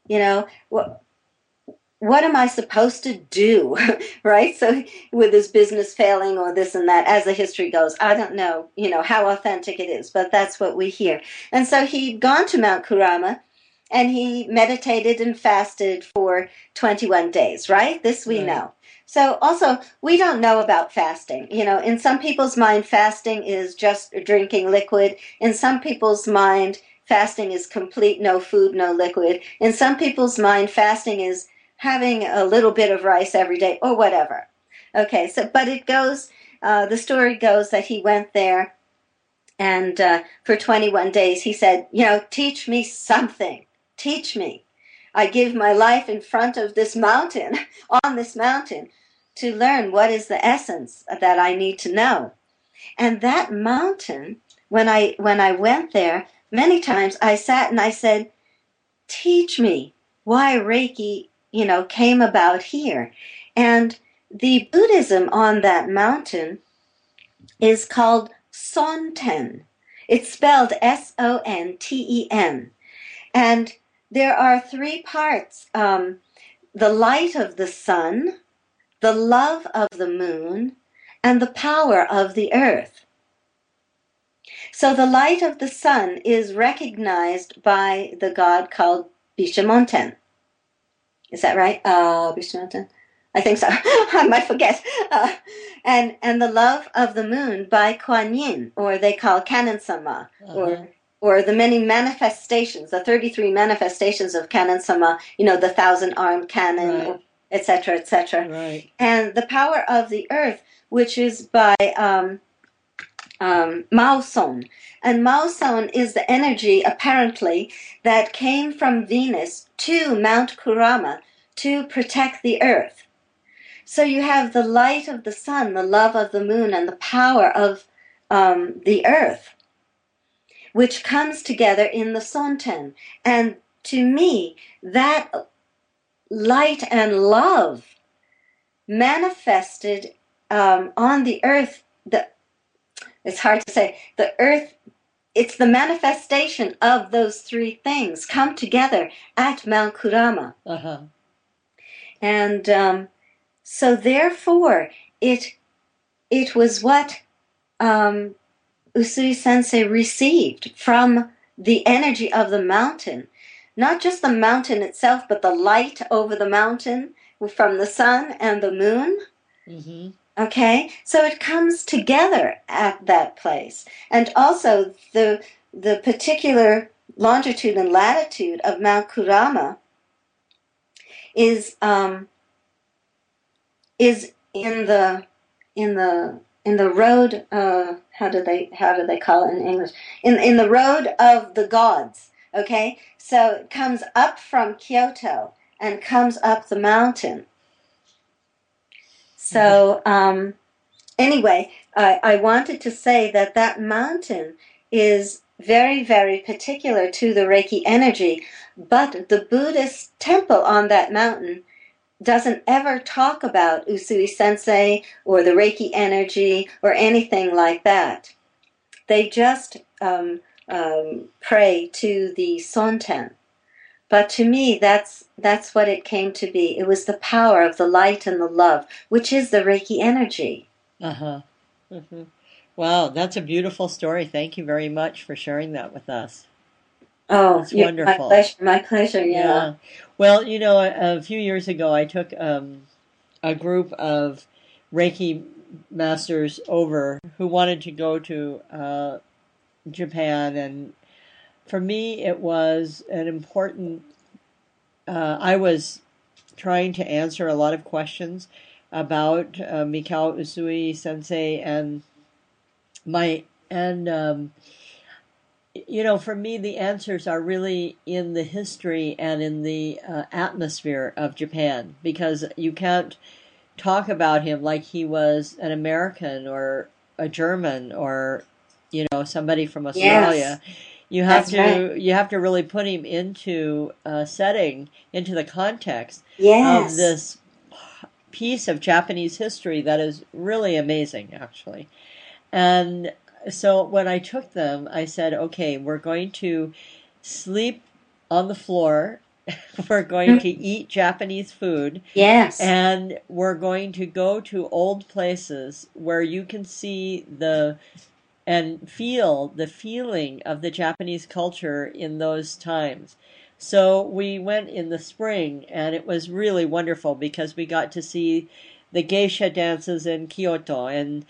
What am I supposed to do? Right? So with his business failing or this and that, as the history goes, I don't know, how authentic it is, but that's what we hear. And so he'd gone to Mount Kurama and he meditated and fasted for 21 days, right? This we know. So also, we don't know about fasting. In some people's mind, fasting is just drinking liquid. In some people's mind, fasting is complete no food, no liquid. In some people's mind, fasting is having a little bit of rice every day or whatever. Okay, but it goes, the story goes that he went there and for 21 days he said, teach me something. Teach me. I give my life in front of this mountain, on this mountain, to learn what is the essence that I need to know. And that mountain, when I went there, many times I sat and I said, teach me why Reiki, came about here. And the Buddhism on that mountain is called Sonten. It's spelled Sonten. And there are 3 parts. The light of the sun, the love of the moon, and the power of the earth. So the light of the sun is recognized by the god called Bishamonten. Is that right? Bishamonten? I think so. I might forget. And The Love of the Moon by Kuan Yin, or they call Kanon Sama, Uh-huh. or the many manifestations, the 33 manifestations of Kanon Sama, the thousand-armed cannon, Right. etc., etc. Right. And The Power of the Earth, which is by Mao Son. And Mao Son is the energy, apparently, that came from Venus to Mount Kurama to protect the Earth. So you have the light of the sun, the love of the moon, and the power of the earth, which comes together in the Sonten. And to me, that light and love manifested on the earth. It's hard to say. The earth, it's the manifestation of those three things come together at Mount Kurama. Uh-huh. And so therefore, it was what Usui Sensei received from the energy of the mountain. Not just the mountain itself, but the light over the mountain from the sun and the moon. Mm-hmm. Okay? So it comes together at that place. And also the particular longitude and latitude of Mount Kurama is in the road. How do they call it in English? In the road of the gods. Okay, so it comes up from Kyoto and comes up the mountain. So anyway, I wanted to say that mountain is very, very particular to the Reiki energy, but the Buddhist temple on that mountain doesn't ever talk about Usui Sensei or the Reiki energy or anything like that. They just pray to the Sonten. But to me, that's what it came to be. It was the power of the light and the love, which is the Reiki energy. Uh-huh. Mm-hmm. Wow, that's a beautiful story. Thank you very much for sharing that with us. Oh, It's wonderful. My pleasure, yeah. Well, a few years ago, I took a group of Reiki masters over who wanted to go to Japan, and for me, it was an important. I was trying to answer a lot of questions about Mikao Usui Sensei and for me, the answers are really in the history and in the atmosphere of Japan, because you can't talk about him like he was an American or a German or somebody from Australia. Yes, You have that's to right. you have to really put him into a setting, into the context of Yes. this piece of Japanese history that is really amazing, actually. And so when I took them, I said, okay, we're going to sleep on the floor. We're going to eat Japanese food, Yes. and we're going to go to old places where you can see and feel the feeling of the Japanese culture in those times. So we went in the spring, and it was really wonderful because we got to see the geisha dances in Kyoto, and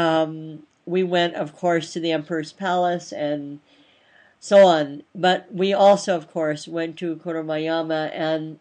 we went, of course, to the Emperor's Palace and so on. But we also, of course, went to Kuromayama, and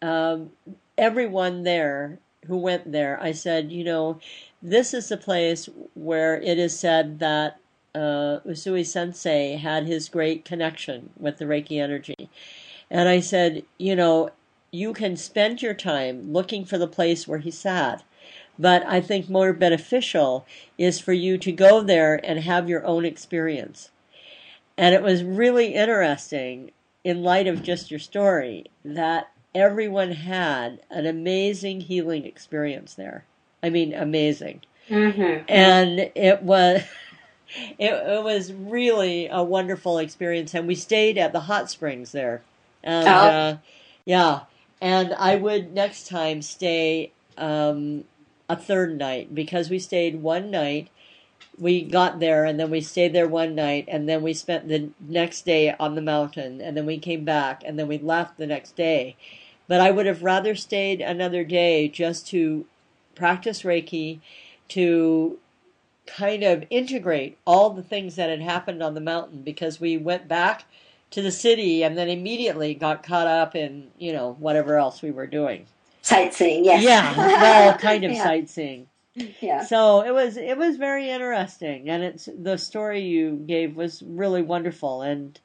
everyone there who went there, I said, this is the place where it is said that Usui Sensei had his great connection with the Reiki energy. And I said, you can spend your time looking for the place where he sat, but I think more beneficial is for you to go there and have your own experience. And it was really interesting, in light of just your story, that everyone had an amazing healing experience there. I mean, amazing. Mm-hmm. And it was it was really a wonderful experience, and we stayed at the hot springs there. And Oh, yeah, and I would next time stay a third night, because we stayed one night. We got there, and then we stayed there one night, and then we spent the next day on the mountain, and then we came back, and then we left the next day. But I would have rather stayed another day just to practice Reiki, to kind of integrate all the things that had happened on the mountain, because we went back to the city and then immediately got caught up in, whatever else we were doing. Sightseeing, yes. Yeah, well, kind of Yeah. sightseeing. Yeah. So it was very interesting, and the story you gave was really wonderful, and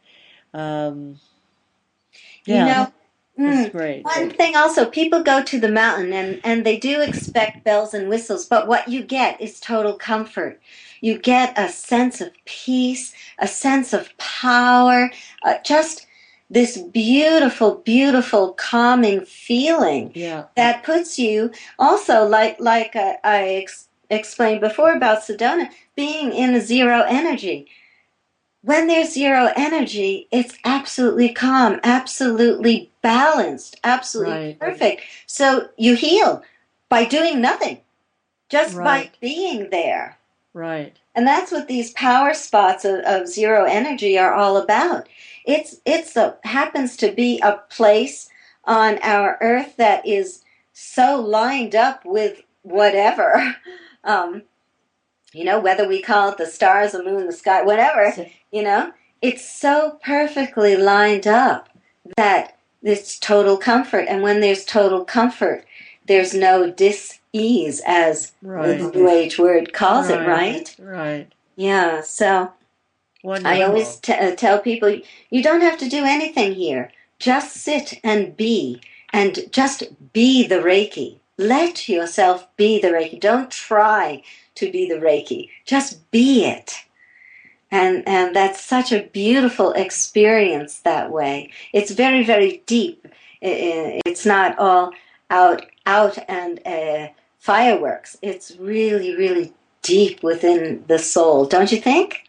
yeah, it's great. One thing also, people go to the mountain and they do expect bells and whistles, but what you get is total comfort. You get a sense of peace, a sense of power, just this beautiful, beautiful, calming feeling Yeah, that puts you also, like I explained before about Sedona, being in a zero energy. When there's zero energy, it's absolutely calm, absolutely balanced, absolutely right, perfect. So you heal by doing nothing, just by right, being there. right. And that's what these power spots of zero energy are all about. Happens to be a place on our earth that is so lined up with whatever. Um, whether we call it the stars, the moon, the sky, whatever, it's so perfectly lined up that it's total comfort. And when there's total comfort, there's no dis-ease, as the New Age word calls it, right? Right. Yeah, so Wonderful. I always tell people, you don't have to do anything here. Just sit and just be the Reiki. Let yourself be the Reiki. Don't try to be the Reiki. Just be it. And that's such a beautiful experience that way. It's very, very deep. It's not all out and fireworks. It's really, really deep within the soul, don't you think?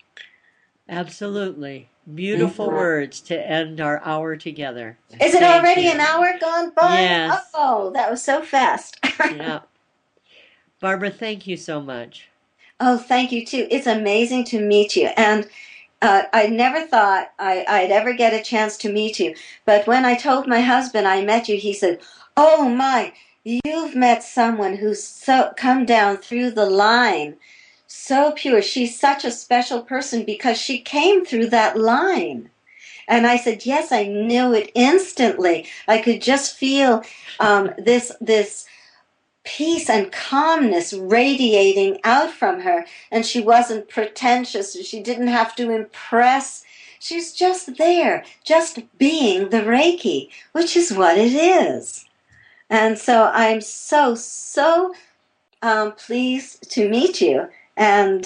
Absolutely. Beautiful words to end our hour together. Is it already an hour gone by? Yes. Oh, that was so fast. Yeah. Barbara, thank you so much. Oh, thank you too. It's amazing to meet you. And I never thought I'd ever get a chance to meet you. But when I told my husband I met you, he said, "Oh my, you've met someone who's so come down through the line. So pure. She's such a special person because she came through that line." And I said, "Yes, I knew it instantly. I could just feel this peace and calmness radiating out from her. And she wasn't pretentious. She didn't have to impress. She's just there, just being the Reiki, which is what it is." And so I'm so pleased to meet you. And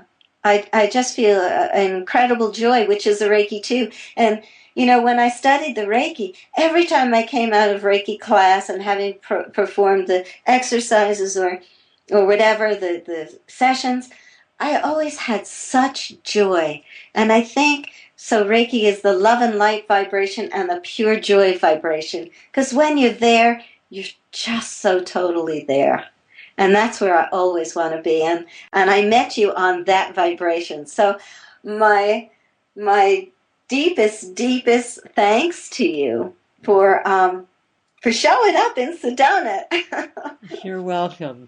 I just feel an incredible joy, which is a Reiki too. And when I studied the Reiki, every time I came out of Reiki class and having performed the exercises or whatever, the sessions, I always had such joy. And I think so Reiki is the love and light vibration and the pure joy vibration. Because when you're there, you're just so totally there. And that's where I always want to be. And I met you on that vibration. So my deepest thanks to you for showing up in Sedona. You're welcome.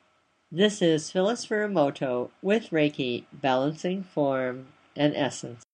This is Phyllis Furamoto with Reiki, Balancing Form and Essence.